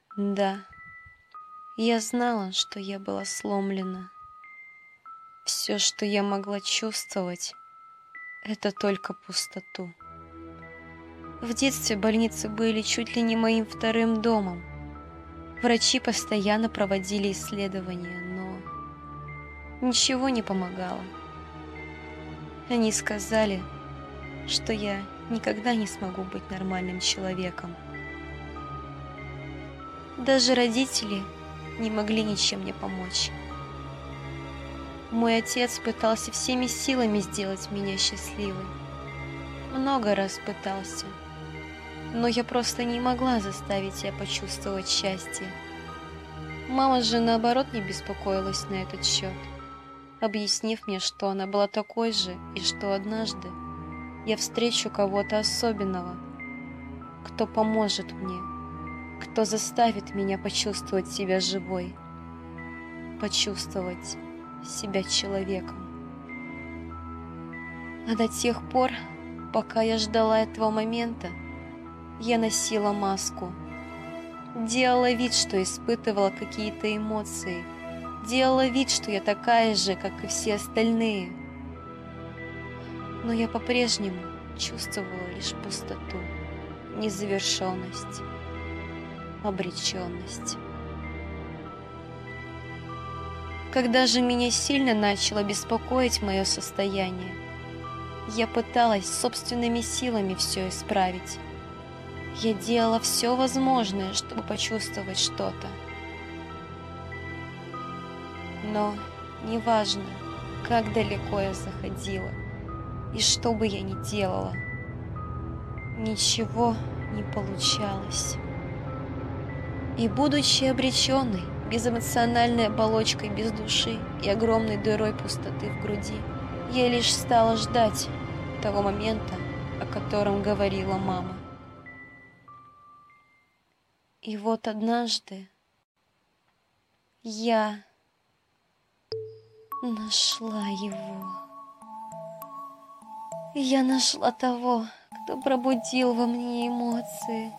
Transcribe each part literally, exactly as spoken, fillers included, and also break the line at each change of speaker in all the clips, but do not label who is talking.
Да, я знала, что я была сломлена. Все, что я могла чувствовать, это только пустоту. В детстве больницы были чуть ли не моим вторым домом. Врачи постоянно проводили исследования, но ничего не помогало. Они сказали, что я никогда не смогу быть нормальным человеком. Даже родители не могли ничем мне помочь. Мой отец пытался всеми силами сделать меня счастливой. Много раз пытался, но я просто не могла заставить себя почувствовать счастье. Мама же, наоборот, не беспокоилась на этот счет, объяснив мне, что она была такой же, и что однажды я встречу кого-то особенного, кто поможет мне, кто заставит меня почувствовать себя живой, почувствовать себя человеком. А до тех пор, пока я ждала этого момента, я носила маску, делала вид, что испытывала какие-то эмоции, делала вид, что я такая же, как и все остальные. Но я по-прежнему чувствовала лишь пустоту, незавершенность, обреченность. Когда же меня сильно начало беспокоить мое состояние, я пыталась собственными силами все исправить. Я делала все возможное, чтобы почувствовать что-то. Но неважно, как далеко я заходила и что бы я ни делала, ничего не получалось. И будучи обреченной, безэмоциональной оболочкой без души и огромной дырой пустоты в груди, я лишь стала ждать того момента, о котором говорила мама. И вот однажды я нашла его. Я нашла того, кто пробудил во мне эмоции.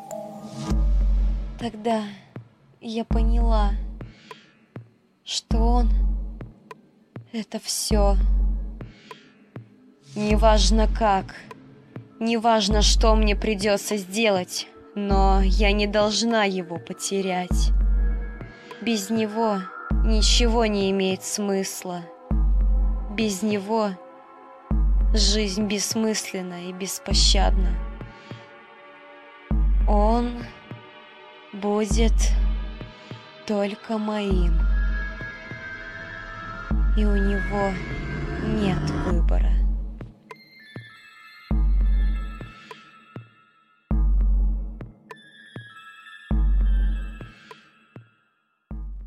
Тогда я поняла, что он — это все. Неважно как, неважно, что мне придется сделать, но я не должна его потерять. Без него ничего не имеет смысла. Без него жизнь бессмысленна и беспощадна. Он будет только моим, и у него нет выбора.